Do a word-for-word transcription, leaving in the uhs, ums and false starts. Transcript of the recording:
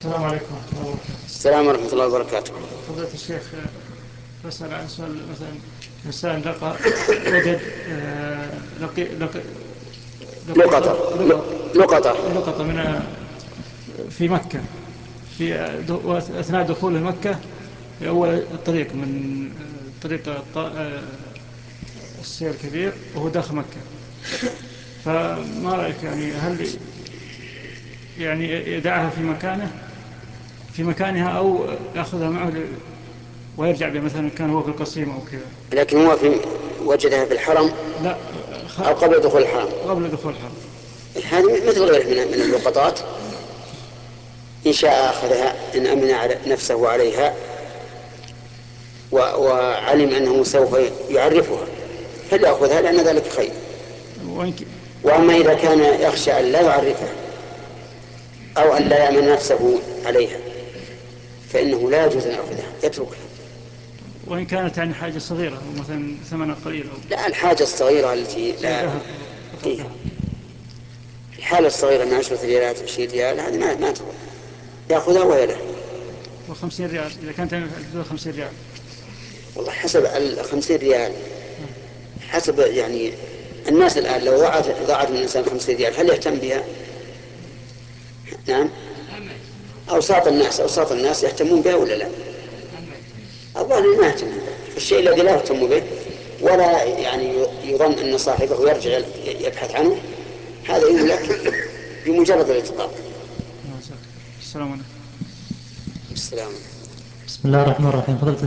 السلام عليكم ورحمة الله وبركاته. السلام ورحمة الله وبركاته. فضيلة الشيخ، بسأل عن سؤال. مثلا إنسان لقى وجد آه، لقي لقي لقطة لقطة لقطة لقطة لقطة من في مكة، في أثناء دخول مكة في أول الطريق من طريق الط- آه، السير الكبير، وهو داخل مكة. فما رأيك؟ يعني هل يعني يدعها في مكانه في مكانها، أو يأخذها معه ويرجع بها؟ مثلا كان هو في القصيم أو كذا. لكن هو في وجدها في الحرم لا، خ... أو قبل دخول الحرم. قبل دخول الحرم. هذه مثل غيره من من اللقطات، إن شاء أخذها إن أمن على نفسه عليها و- وعلم أنه سوف يعرفها فليأخذها، لأن ذلك خير. وإن ك... وأما إذا كان يخشى أن لا يعرفها أو أن لا يأمن نفسه عليها فإنه لا يجوز أن يأخذها، يتركها. وإن كانت يعني حاجة صغيرة، أو مثلا ثمنها قليل، أو لا، الحاجة الصغيرة التي زي لا ذهب، قطع إيه ذهب. الحالة الصغيرة من عشرة ريالات عشرين ريال هذه ما ما تروح، يأخذها وهي له. وخمسين ريال إذا كانت يعني حدود خمسين ريال. والله حسب الخمسين ريال، نعم. حسب يعني الناس الآن لو ضاعت ضاعت من الإنسان خمسين ريال هل يهتم بها؟ نعم. أوساط الناس أوساط الناس يهتمون بها ولا لا؟ الظاهر ما يهتمون به. الشيء الذي لا يهتم به ولا يعني يظن أن صاحبه يرجع يبحث عنه هذا يملك بمجرد الاتقاء. السلام عليكم. السلام. بسم الله الرحمن الرحيم. فضيلة